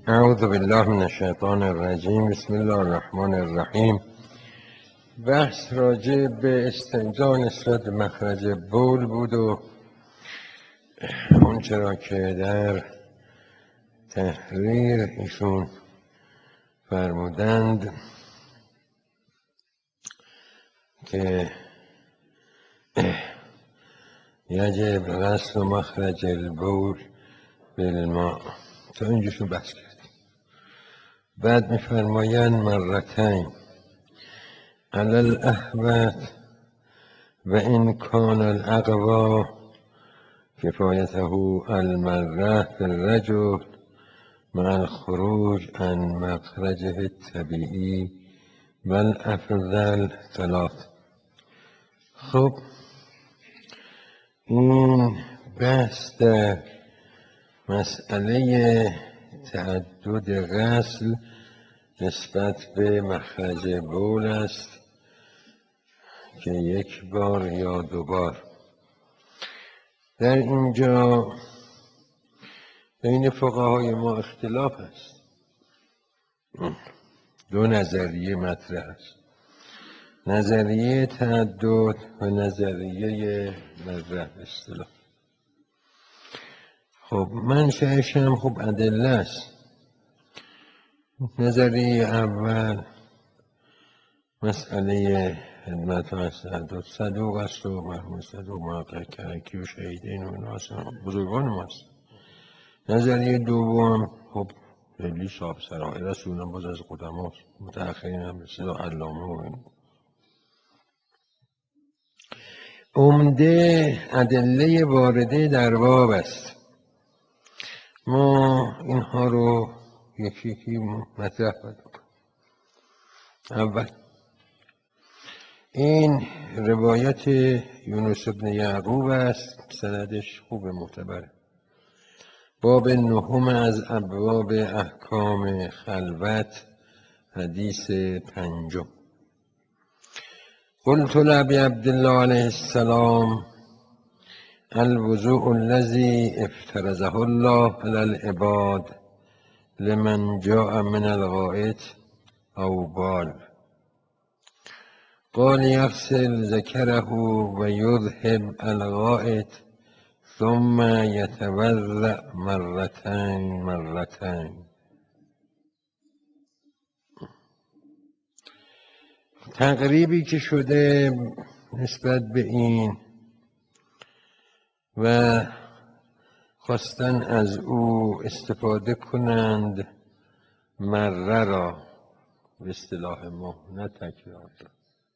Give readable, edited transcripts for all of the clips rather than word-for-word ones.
اعوذ بالله من الشیطان الرجیم. بسم الله الرحمن الرحیم. بحث راجع به استنجا نسبت به مخرج بول بود و اون چرا که در تحریر ایشون فرمودند که یجب غسل مخرج البول بالماء، تا اینجاشون بحث کردیم. بعد میفرمایند مرتين على الأحوت وإن كان الأقوى كفايته المرة في الرجل مع الخروج عن مخرجه الطبيعي والأفضل ثلاث. خب این بحث در مسئله تعدد غسل نسبت به مخرج بول است که یک بار یا دو بار. در اینجا بین فقهای ما اختلاف است، دو نظریه مطرح است، نظریه تعدد و نظریه مره اصطلاح. خب منشأش هم خب ادله است. نظریه اول مسئله خدمت و تعدد صدوق است و مرحوم صدوق محقق کرکی و شهیدین و اینا اصلا بزرگان ماست. نظریه دوم خب خیلی صاحب سرائر است، اونم باز از قدما متأخرین هم مثل علامه و این. عمده ادله وارده در باب است. ما اینها رو یکی یکی مطرح کنیم. اول این روایت یونس بن یعقوب است، سندش خوب معتبره. باب نهم از ابواب احکام خلوت، حدیث 5. قلت لأبي عبد الله علیه السلام الوضوء الذي افترضه الله على العباد لمن جاء من الغائط او بال. قال يغسل ذكره ويذهب الغائط ثم يتوضأ مرتين. تقریبی که شده نسبت به این و خواستن از او استفاده کنند مره را، به اصطلاح ما نه تکرار را.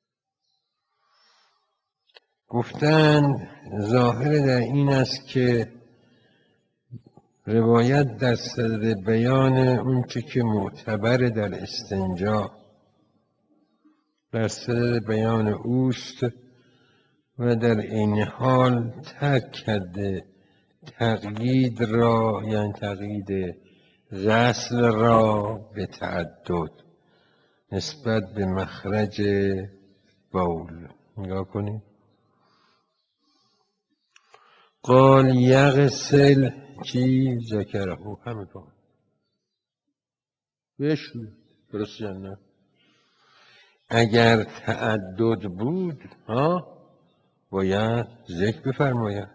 گفتند ظاهر در این است که روایت در صدر بیان اون که معتبر در استنجا در صدر بیان اوست و در این حال ترک کرده تقیید را، یعنی تقیید غسل را به تعدد نسبت به مخرج بول. نگاه کنید. قال یغسل چی ذکره، همین کار بشو. درست یا نه؟ اگر تعدد بود باید ذکر بفرماید.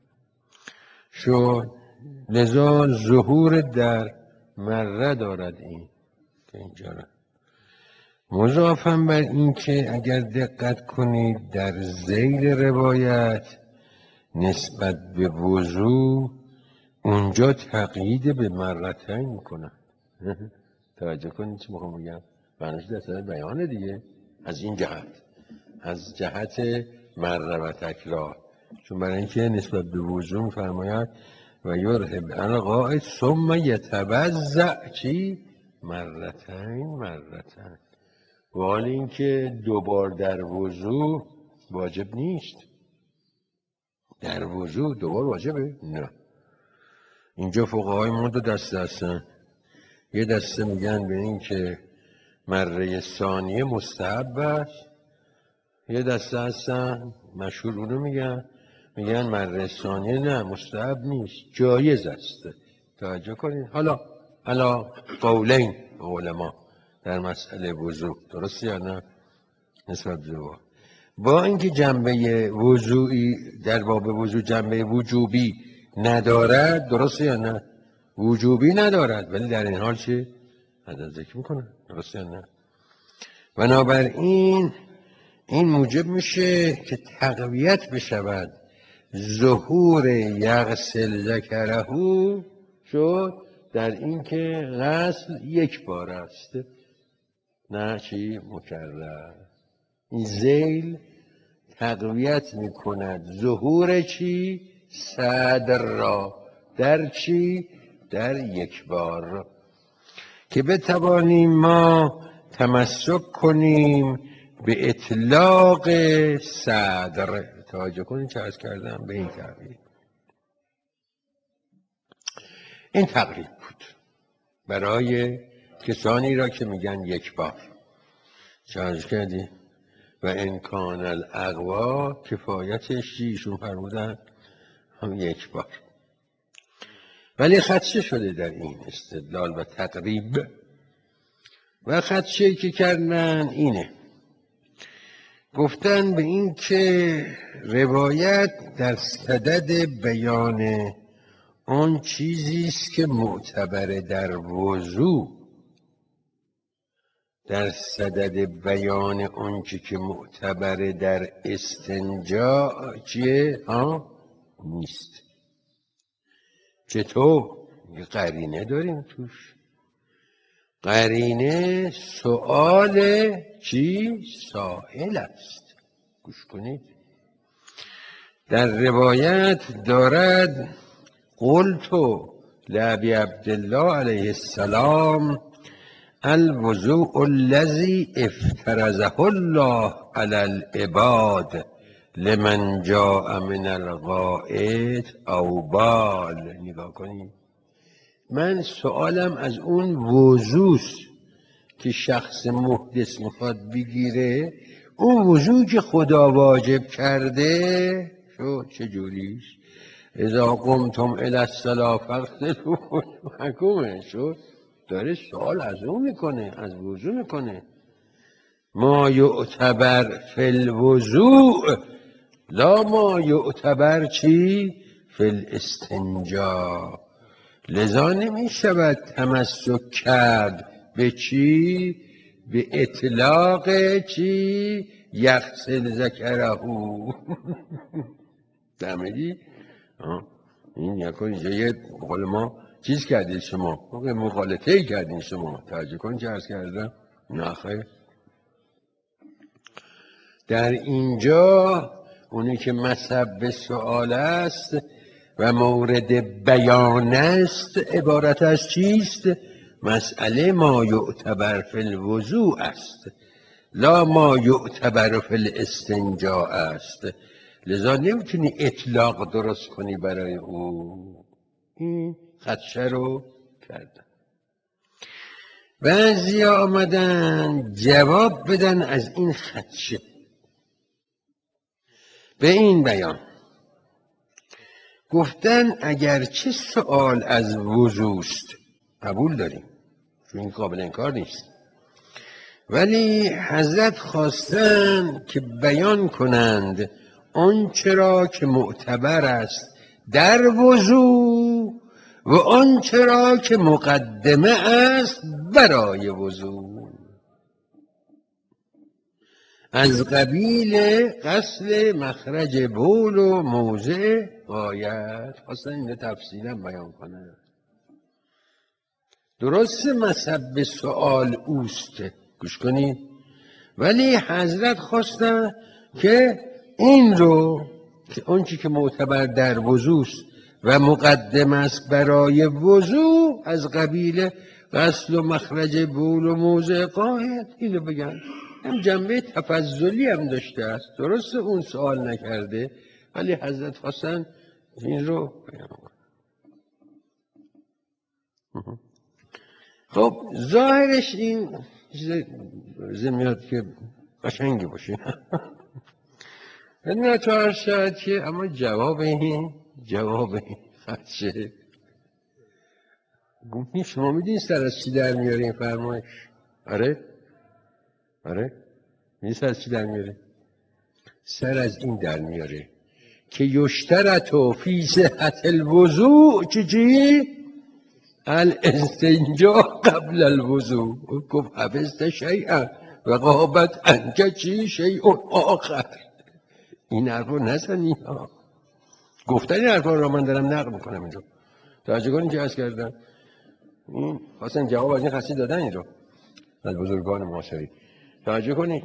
شد لذا ظهور در مره دارد این که اینجا را. مضافاً بر این که اگر دقت کنید در ذیل روایت نسبت به وضو اونجا تقیید به مرتين میکنن. توجه کنید چی میخوام بگم، معنیش در صدر بیانه دیگه. از این جهت، از جهت مره و تکرار، چون برای اینکه نسبت به وضو میفرماید و یذهب الغائط ثم یتوضأ چی مرتين. و حال اینکه دوبار در وضو واجب نیست. در وضو دوبار واجبه؟ نه. اینجا فقهای ما دو دسته هستن. یه دسته میگن به این که مره ثانیه مستحب است، یه دسته هستن مشهور اونو میگن مره ثانیه نه مستحب نیست، جایز است. توجه کنید. حالا علا قولین علما در مسئله وضوع، درست یا نه؟ نسبت به با اینکه جنبه وضوعی در باب وضوع جنبه وجوبی ندارد، درست یا نه؟ وجوبی ندارد، ولی در این حال چی؟ عدد ذکر میکنه، درست یا نه؟ بنابراین این موجب میشه که تقویت بشود ظهور یغسل ذکره شد در اینکه غسل یک بار است، نه چی مکرر. این ذیل تقویت میکند ظهور چی؟ صدر را در چی؟ در یک بار، که بتوانیم ما تمسک کنیم به اطلاق صدر. توجه کنید چه عرض کردم به این تعبیر. این تقریب بود برای کسانی را که میگن یک بار. چه عرض کردی؟ و امکان الاقوا کفایتش ایشون فرمودن هم یک بار. ولی خدشه شده در این استدلال و تقریب، و خدشه که کردن اینه، گفتن به این که روایت در صدد بیان اون چیزی است که معتبر در وضوع، در صدد بیان اون چی که معتبر در استنجا چیه؟ نیست. چطور؟ یه قرینه داریم توش. قرینه سؤال چی؟ سائل است. گوش کنید. در روایت دارد قلت لابی عبدالله علیه السلام الوضوء الذی افترضه الله علی العباد لمن جاء من الغائط او بال. نگاه کنید، من سوالم از اون وضوست که شخص محدث میخواد بگیره، اون وضوع که خدا واجب کرده شو چجوریش؟ اذا قمتم الی الصلاة فاغسلوا وجوهکم. شد داره سوال از اون میکنه، از وضوع میکنه. ما یعتبر فی الوضوء لا ما یعتبر چی؟ فی الاستنجا. لذا نمی شود تمسک کرد به چی؟ به اطلاق چی؟ یغسل ذکره. فهمیدی؟ این یکو اینجا یه بقول ما چیز کردید شما، مغالطه کردین شما. توجه کن چه عرض کردم؟ نه خیر. در اینجا اونی که مصب سؤال است و مورد بیان است عبارت از چیست؟ مسئله ما یعتبر فی الوضوء است، لا ما یعتبر فی الاستنجاء است. لذا نمیتونی اطلاق درست کنی برای او. این خدشه رو کردن. بعضی آمدن جواب بدن از این خدشه به این بیان، گفتن اگرچه سؤال از وضوست قبول داریم چون این قابل انکار نیست، ولی حضرت خواستن که بیان کنند آن چرا که معتبر است در وضوع و آن چرا که مقدمه است برای وضوع، از قبیل غسل مخرج بول و موضع غایت. خواستن اینو تفصیلا بیان کنه. درست مصب سؤال اوست، گوش کنید، ولی حضرت خواستن که این رو که اون چی که معتبر در وضوست و مقدم است برای وضوع از قبیل غسل و مخرج بول و موضع غایت اینو بگن. هم جنبه تفضلی هم داشته است، درست اون سوال نکرده ولی حضرت خواستن این رو بیان کنن. خب ظاهرش این چیز میاد که قشنگی باشه نه تا شاید که، اما جواب این خدشه شما میدین سر از چی در میاره این فرمایش؟ آره میدین سر از چی در میاره؟ سر از این در میاره که یشترط فی صحت الوضوء چی؟ الاستنجاء قبل الوضوء. گفت حفظت شیئا و غابت عنک چی شیء آخر. این حرف رو نزنی ها. گفتن این حرف رو من دارم نقل میکنم اینجا. توجه کنین که عرض کردم این خواستن جواب از این خاصی دادن اینجا از بزرگان معاصری. توجه کنین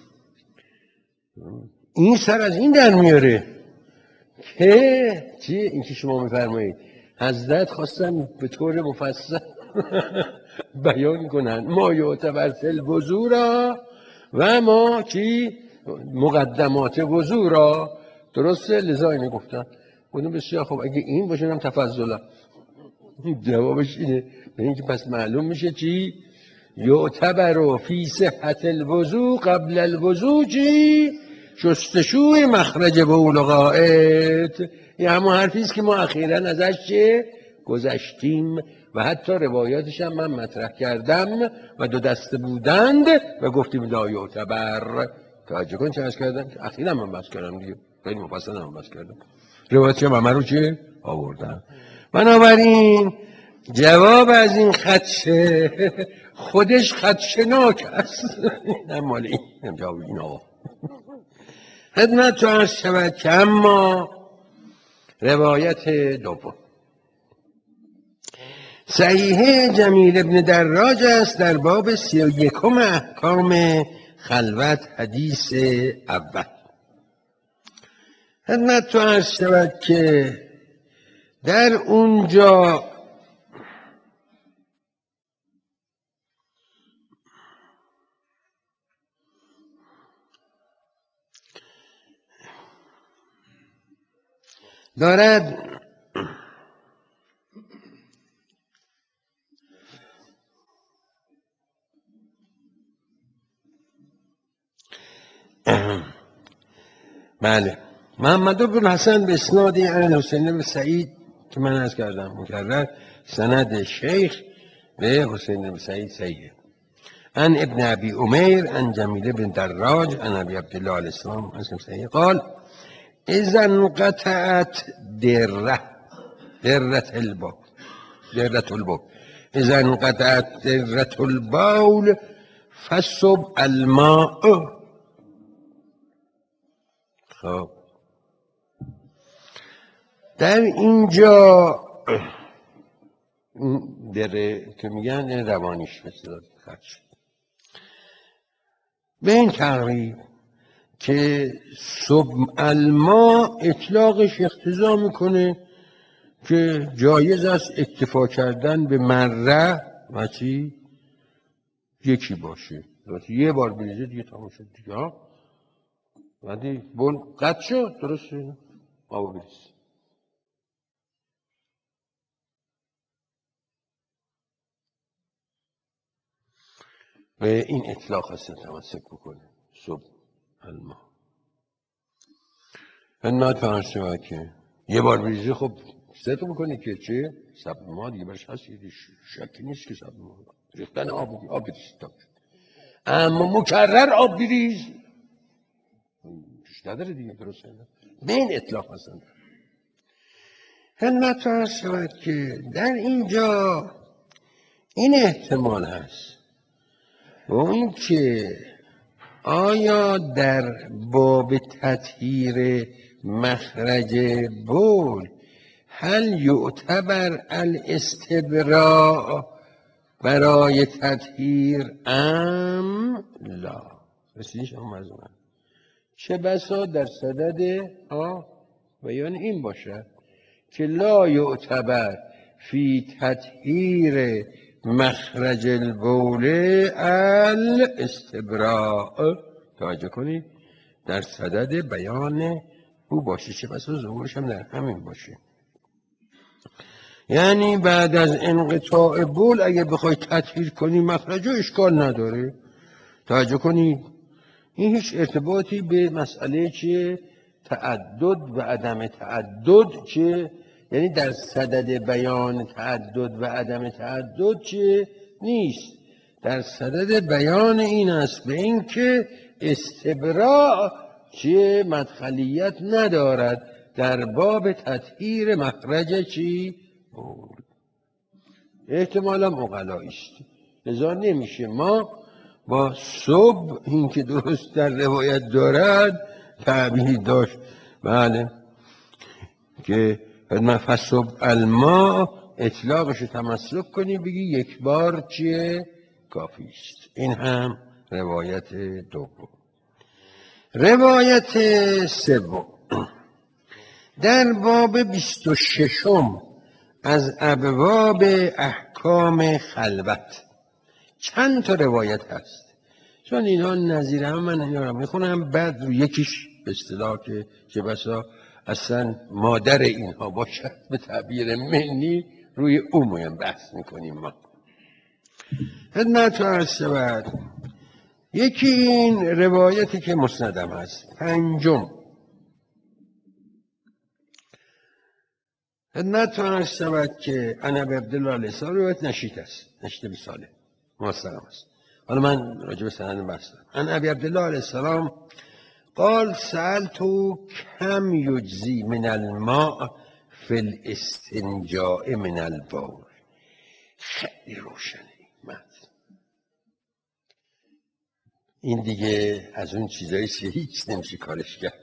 این سر از این در میاره که چی؟ این که شما میفرمایید حضرت خواستن به طور مفصل بیان کنن ما یعتبر فی الوضو را و ما چی مقدمات وضو را. درسته؟ لذا اینو گفتن. اونو بسیار خب اگه این باشه هم تفضلا. جوابش اینه. اینکه پس معلوم میشه چی یعتبر فی صحت الوضو قبل الوضو چی شستشوی مخرج بول و غائط. این همون حرفیست که ما اخیراً ازش چه گذشتیم و حتی روایاتش هم من مطرح کردم و دو دسته بودند و گفتیم لا یعتبر. توجه کن چه عرض کردم اخیراً من بحث کردم دیگه خیلی مفصل هم بحث کردم روایاتش هم من رو چه آوردم. بنابراین جواب از این خدشه خودش خدشناک است. نه مال این جواب این آقا خدمت تو عرض شود که اما روایت دوم صحیح جمیل ابن دراج است در باب 31 احکام خلوت حدیث اول. خدمت تو عرض شود که در اونجا دارد بله محمد بن حسن به اسنادی عن حسین بن سعید که من عرض کردم مکرر سند شیخ به حسین بن سعید صحیحه. عن ابن ابي امير عن جميل بن دراج عن ابي عبد الله عليه السلام اسم صحيح قال اذا انقطعت درة البول اذا انقطعت درة البول فصب الماء. خب در اینجا دره که میگن روانیش مثل خدش به این تقریب که صب الماء اطلاقش اقتضا میکنه که جایز است اکتفا کردن به مره و چی یکی باشه یه بار بریزه دیگه تمام شد دیگه ها ولی بول قطع شد درسته آب بریز به این اطلاق هست تمسک بکنه صبح الماء. خدمت فرمایش شود که یه بار بریزی خب ست میکنی که چه سب ما دیگه برش هست شکی نیست که سب ما ریختن آب بریز اما مکرر آب بریز توش نداره دیگه درسته به این اطلاق هستن. خدمت فرمایش شود که در اینجا این احتمال هست و اون که آیا در باب تطهیر مخرج بول هل یعتبر الاستبراء برای تطهیر ام لا رسیدیش هم از من چه بسا در صدد بیان این باشد که لا یعتبر فی تطهیر مخرج البول الاستبراء. توجه کنید در صدد بیان او باشه چه بسا ظهورش هم در همین باشه. یعنی بعد از انقطاع بول اگه بخوای تطهیر کنی مخرج اشکال نداره. توجه کنید این هیچ ارتباطی به مسئله چه تعدد و عدم تعدد چه یعنی در صدد بیان تعدد و عدم تعدد چیه؟ نیست. در صدد بیان این است به این که استبراء چیه؟ مدخلیت ندارد در باب تطهیر مخرج چی؟ احتمالا عقلایی است. لذا نمیشه ما با صبح این که درست در روایت دارد تعبیر داشت، بله، که فصبح الماء اطلاقش تمسک کنی بگی یک بار چیه؟ کافی است. این هم روایت دوم. روایت سوم در باب 26 از ابواب احکام خلوت چند تا روایت هست، چون اینا نظیر هم من اینا رو میخونم، بعد رو یکیش به اصطلاح که چه بسا اصلا مادر اینها باشد به تعبیر منی روی عموم بحث میکنیم. ما خدمت عرض شود یکی این روایتی که مسندم هست. پنجم خدمت عرض شود که انا به عبدالله علیه السلام روایت نشید است، نشید بساله مستقم است. حالا من راجع به سند بستم. ان ابی عبدالله علیه السلام قال سألت کم یجزی من الماء فی الاستنجاء من البول. خیلی روشنه این دیگه از اون چیزایی که هیچ نمیشه کارش کرد.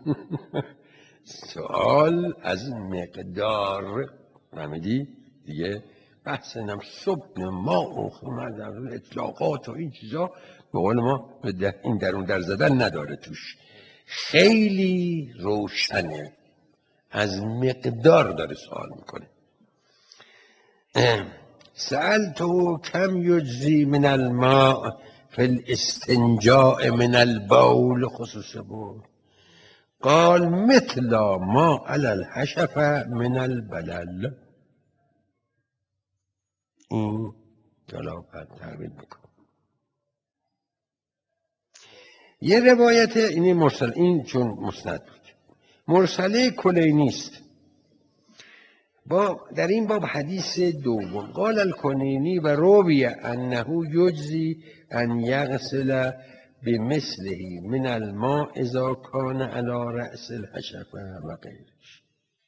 سوال از مقدار نمیدی دیگه، بحث نم صبح ما و اطلاقات و این چیزا به قول ما این درون در زدن نداره توش. خیلی روشنه، از مقدار داره سوال میکنه. سألتو کم یجزی من الماء فی الاستنجاء من البول، خصوص بود. قال مثل ما علی الحشف من البلل. این جلاب تعبیر میکنه. یه روایت اینی مرسل، این چون مسند بود، مرسله کلینی است. در این باب حدیث دوم قال الکنینی و روی انه یجزی ان یغسل بمثله من الماء اذا کان علی رأس الحشفه و غیرش.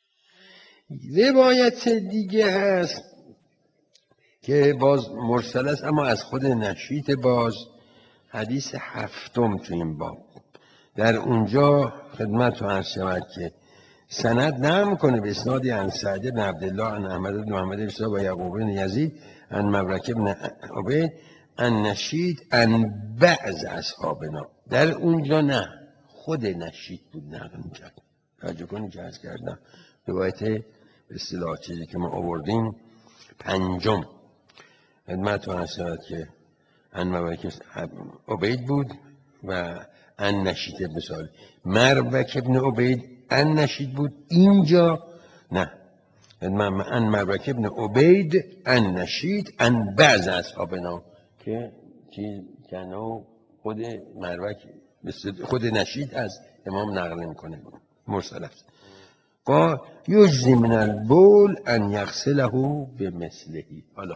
روایت دیگه هست که باز مرسل است اما از خود نشیط، باز حدیث هفتم تو این باب. در اونجا خدمت رو عرض شود که سند نقل کنه به اسنادی عن سعد بن عبدالله عن احمد بن محمد بن سعد و یعقوب بن یزید عن مبرک بن عبید عن نشید عن بعض اصحابنا. در اونجا نه، خود نشید بود نقل میکرد. توجه کنید که عرض کردم روایت به اصطلاح چیزی که ما آوردیم پنجم خدمت رو عرض شود که عن مبرک عبید بود و عن نشید ابن سعد. مبرک ابن عبید ان نشید بود، اینجا نه، ان مبرک ابن عبید ان نشید ان بعض اصحابنا که کنو خود مبرک خود نشید از امام نقل نمیکنه، مرسل است. قال یجزی من البول ان یغسله بمثله. حالا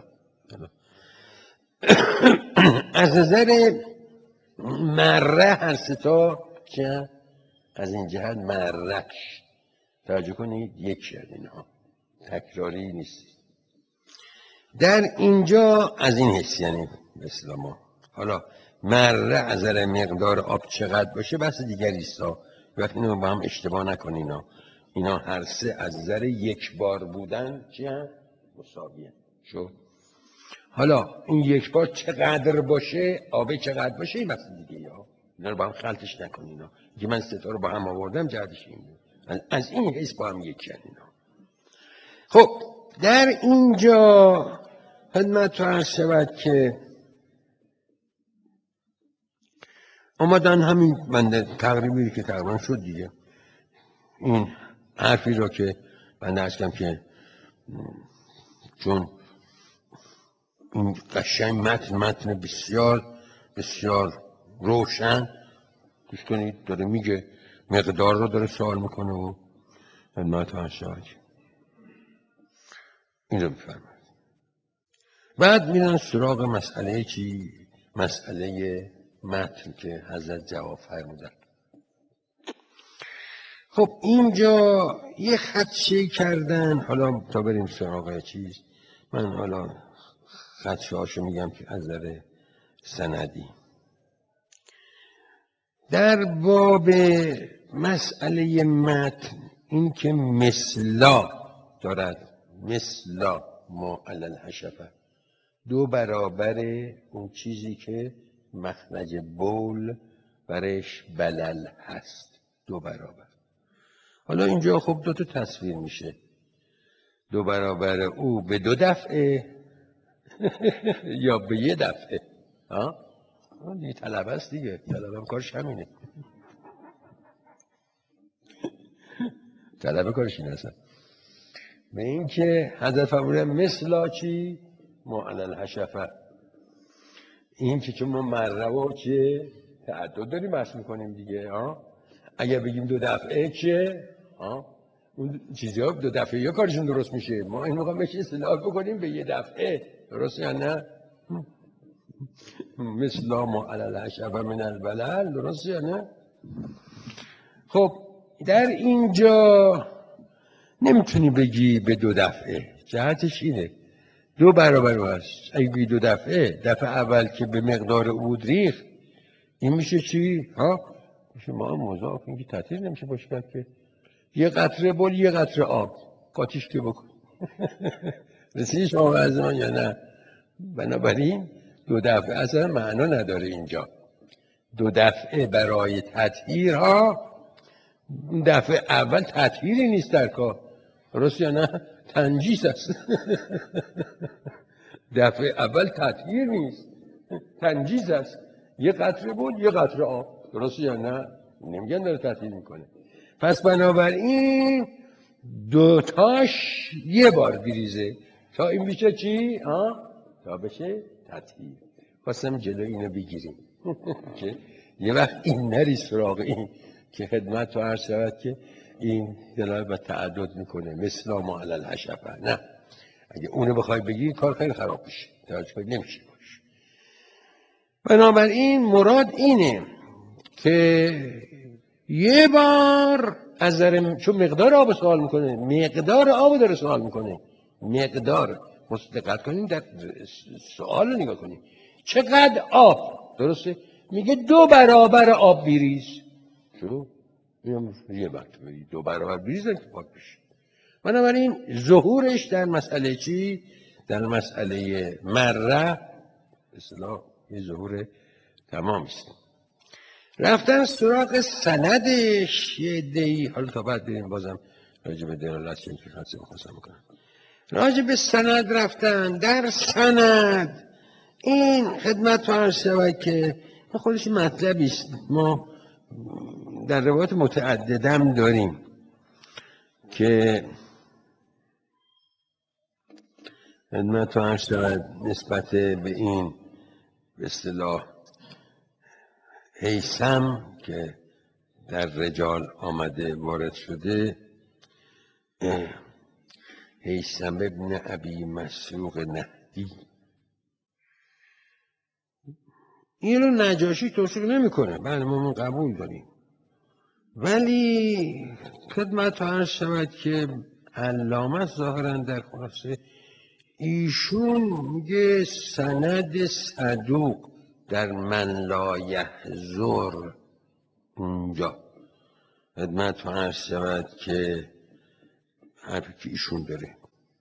از نظر مره هر ستا که از این جهت مرش توجه کنید یک شد، اینها تکراری نیست. در اینجا از این حس یعنی مثل ما حالا مره از نظر مقدار آب چقدر باشه بحث دیگری است. وقتی اینو با هم اشتباه نکنین، اینا هر سه از نظر یک بار بودن چی هم مساویه شو. حالا این یک بار چقدر باشه، آبه چقدر باشه، این بحث دیگه یا اینا رو با هم خلطش نکنین. که من ستا رو با هم آوردم جهتش این بود. از این حیث با هم یک اینا. خب در اینجا خدمت رو عرض شود که آمدن همین بنده تقریبی که تقریبا شد دیگه، این حرفی رو که بنده عرض کردم که چون این قشنگ متن بسیار بسیار روشن گوش کنید داره میگه، مقدار رو داره سوال میکنه و خدمت رو عرض شود این رو بفرمایید. بعد میرن سراغ مسئله چی؟ مسئله متن که حضرت جواب فرمودن. خب اینجا یه خدشه کردن. حالا تا بریم سراغ چیز، من حالا خدشه هاشو میگم که از نظر سندی. در باب مسئله متن این که مثلا دارد، مثلا ما علی الحشفه، دو برابر اون چیزی که مخرج بول برش بلل هست، دو برابر. حالا اینجا خب دو تا تصویر میشه، دو برابر او به دو دفعه یا به یه دفعه. اون دیگه طلبه است دیگه، طلبه هم کارش همینه، طلبه کارش این هستن. به این که حضرت فرموده مثلا چی؟ ما علی الحشفه، این که چون ما مره و چه تعدد داریم بحث میکنیم دیگه. اگر بگیم دو دفعه چه؟ اون چیزی ها دو دفعه یا کارشون درست میشه. ما این موقع بهش اصطلاح بکنیم به یه دفعه، درست یا نه؟ مثلا ما علی الحشفه من البلل، درست یا نه؟ خب در اینجا نمیتونی بگی به دو دفعه، جهتش اینه دو برابر هست. اگه بگی دو دفعه، دفعه اول که به مقدار عود ریخت، این میشه چی؟ میشه ما مضاف، این که تطهیر نمیشه باشه کرد که یه قطره بول یه قطره آب قاطیش که بکن. رسیدی شما از من یا نه؟ بنابراین دو دفعه اصلا معنا نداره اینجا. دو دفعه برای تطهیر دفعه اول تطهیری نیست در کار، درست یا نه؟ تنجیس است. دفعه اول تطهیر نیست، تنجیز است. یه قطره بود یه قطره آب، درست یا نه؟ نمیگن داره تطهیر میکنه. پس بنابراین دوتاش یه بار بریزه تا این بشه چی؟ تا بشه تطهیر. خواستم جلو اینو بگیریم که یه وقت این نری سراغ این که خدمت تو عرض شود که این دلالت به تعدد میکنه، مثل ما علی الحشفه. نه، اگه اونو بخوای بگی کار خیلی خراب میشه، توجه کنید نمیشه باشه. بنابراین مراد اینه که یه بار از چون مقدار آب سوال میکنه، مقدار آب داره سوال میکنه، مقدار. دقت کنید در سوال رو نگاه کنید، چقدر آب؟ درسته؟ میگه دو برابر آب بریز. چون یه وقت دو برابر بریز انتفاق بشه. بنابراین ظهورش در مسئله چی؟ در مسئله مره اصطلاح یه ظهور تمام است. رفتن سراغ سندش یه عده‌ای، حالا تا بعد بریم بازم راجع به دلالت که خاصه بخواستم بکنم. راجع به سند رفتن. در سند این خدمت تو عرض شود که خودش مطلبی است، ما در روایات متعددم داریم که خدمت تو عرض شود نسبت به این به اصطلاح هیثم که در رجال آمده وارد شده، هیثم ابن ابی مسروق نهدی، این رو نجاشی توصیق نمیکنه، بله ما قبول داریم، ولی خدمت عرض شود که علامه ظاهرا در خلاصه ایشون میگه سند صدوق در من لا یحضر اونجا خدمت عرض شود که حرفی که ایشون داره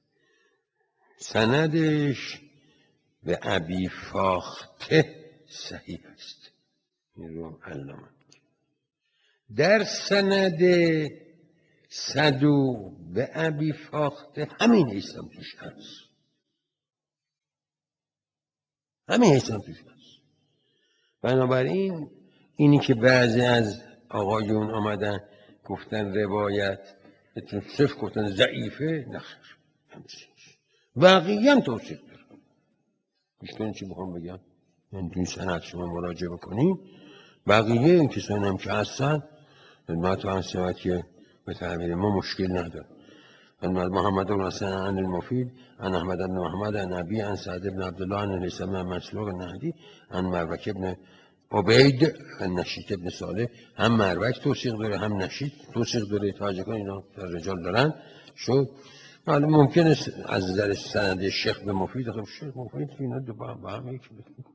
سندش به ابی فاخته صحیح است. این رو علامه در سند صدوق به ابی فاخته همین هیثم توش هست، همین هیثم توش هست. بنابراین اینی که بعضی از آقایون آمدن گفتن روایت صرف گفتن ضعیفه، نخیر بقیه هم توصیق دارن. بیشتر چی بخوام بگم، من توی سند شما مراجعه بکنیم بقیه این کسانی هم که هستن خدمت عرض شود که به تعبیر ما مشکل نداره. محمد بن حسن عن المفيد عن احمد بن محمد عن ابي عن سعد بن عبد الله عن الهيثم بن مسروق النهدی عن مروک بن عبید عن نشیط بن صالح. هم مروک توثیق داره هم نشیط توثیق داره. تاجکان اینا رجال دارن. شد حالا ممکنه از نظر سند شیخ به مفید، خب شیخ مفید که اینا دو با هم یکی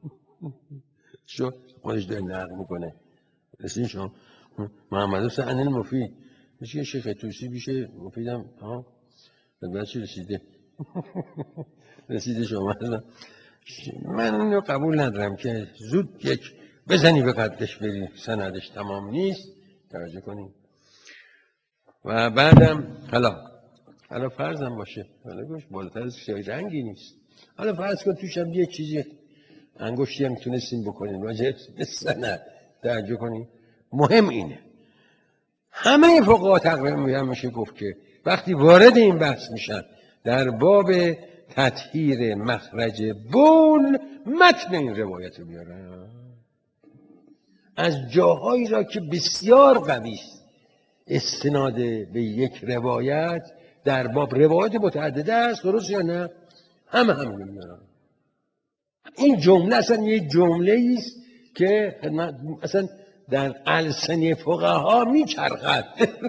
شد خودش داره نقل میکنه. رسید شما محمد حسین عن المفید میشه شیخ توسی بیشه مفیدم ها بعد چی رسیده رسیده شما. من اینو قبول ندارم که زود یک بزنی به قدش بری سندش تمام نیست. توجه کنیم. و بعدم حالا فرضم باشه، حالا گوش بالاتر از شای رنگی نیست. حالا فرض کن توش هم یه چیزی انگشتی هم تونستیم بکنیم راجع به سند. توجه کنیم. مهم اینه همه فقها تقریبا میشه گفت که وقتی وارد این بحث میشن در باب تطهیر مخرج بول متن این روایت رو بیارن از جاهایی را که بسیار قوی است استناد به یک روایت در باب روایت متعدده است. درست یا نه؟ همین میارن. این جمله اصلا یک جمله است که اصلا در السنه فقها میچرخد.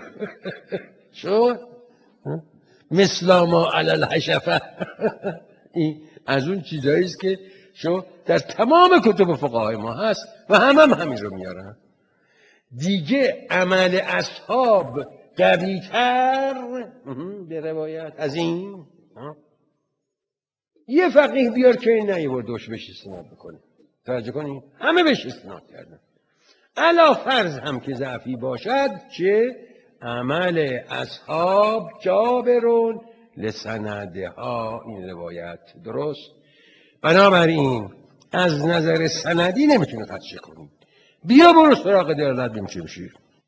شو مثل ما علی الحشفه. این از اون چیزایی است که شو در تمام کتب فقهای ما هست و همین رو میارن. دیگه عمل اصحاب قوی‌تر به روایت از این. یه فقیه بیار که این نیوردوش بهش استناد بکنه. توجه کنید همه بهش استناد کردن. علا فرض هم که ضعفی باشد که عمل اصحاب جابرون لسندها این روایت. درست؟ بنابراین از نظر سندی نمیتونه خدشه کنیم. بیا برو سراغ دلالت بیم چه بشیر.